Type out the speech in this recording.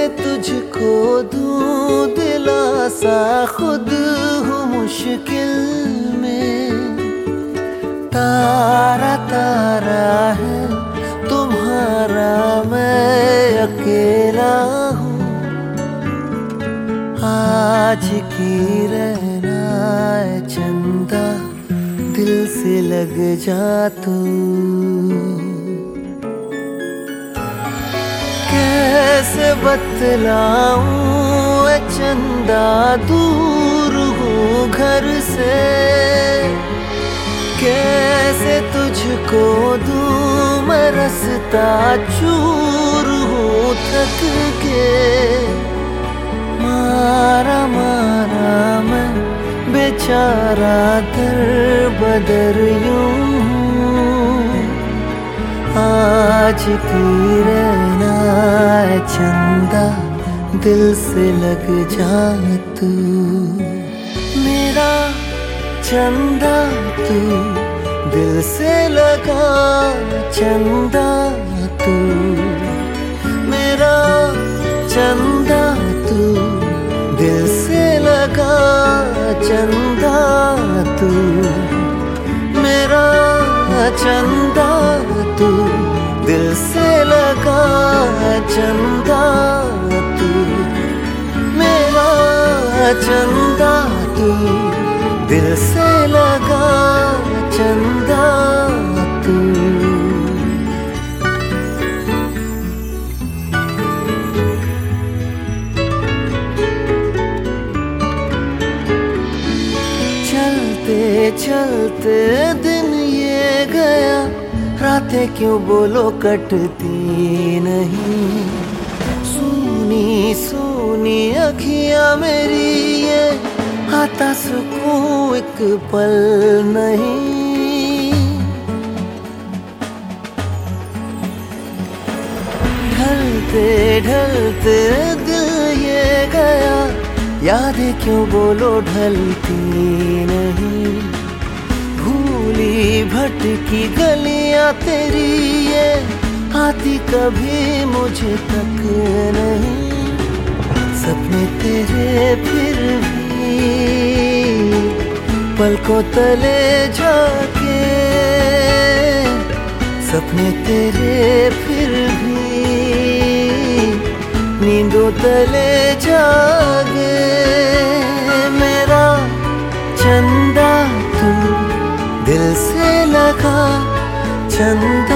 तुझको दूं दिलासा, खुद हूँ मुश्किल में। तारा तारा है तुम्हारा, मैं अकेला हूँ। आज की रहना है चंदा, दिल से लग जा तू। कैसे बतलाऊं ए चंदा, दूर हूँ घर से। कैसे तुझको दूं मैं रास्ता, चूर हूँ थक के। मारा मारा मैं बेचारा, दर बदर यूं हूँ। आज की रहना है चंदा, दिल से लग जा तू। मेरा चंदा तू, दिल से लगा चंदा तू। मेरा चंदा तू, दिल से लगा चंदा तू। मेरा चंदा तू, दिल से लगा चंदा तू। मेरा चंदा तू, दिल से लगा चंदा तू। चलते चलते दिन ये गया, रातें क्यों बोलो कटती नहीं। सूनी सूनी अखियां मेरी ये, आता सुकून एक पल नहीं। ढलते ढलते दिल ये गया, यादें क्यों बोलो ढलती नहीं। भूली भटकी गलियां तेरी ये, आती कभी मुझे तक नहीं। सपने तेरे फिर भी पलकों तले जाके, सपने तेरे फिर भी नींदों तले जागे। मेरा चंदा तू, दिल से लगा चंदा